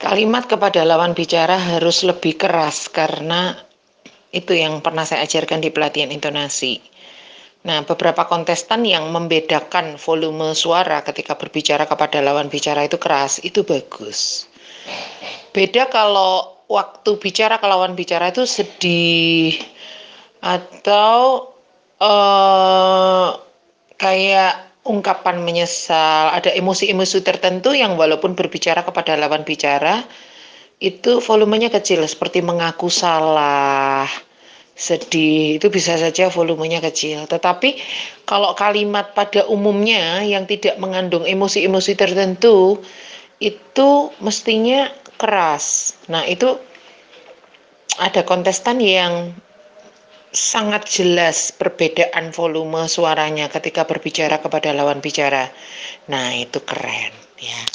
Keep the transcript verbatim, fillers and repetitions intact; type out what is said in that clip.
Kalimat kepada lawan bicara harus lebih keras karena itu yang pernah saya ajarkan di pelatihan intonasi. Nah, beberapa kontestan yang membedakan volume suara ketika berbicara kepada lawan bicara itu keras, itu bagus. Beda kalau waktu bicara ke lawan bicara itu sedih atau uh, kayak ungkapan menyesal, ada emosi-emosi tertentu yang walaupun berbicara kepada lawan bicara itu volumenya kecil, seperti mengaku salah, sedih, itu bisa saja volumenya kecil. Tetapi kalau kalimat pada umumnya yang tidak mengandung emosi-emosi tertentu itu mestinya keras. Nah, itu ada kontestan yang sangat jelas perbedaan volume suaranya ketika berbicara kepada lawan bicara. Nah, itu keren ya.